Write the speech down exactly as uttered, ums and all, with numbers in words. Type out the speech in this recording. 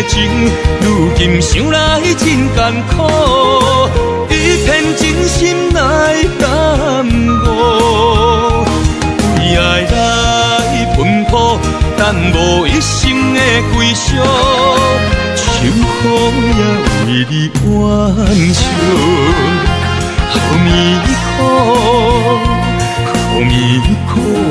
情，如今想来真艰苦，一片真心来感悟，为爱来奔波，但无一生的归属，秋雨也为你挽袖，好迷苦，好迷苦。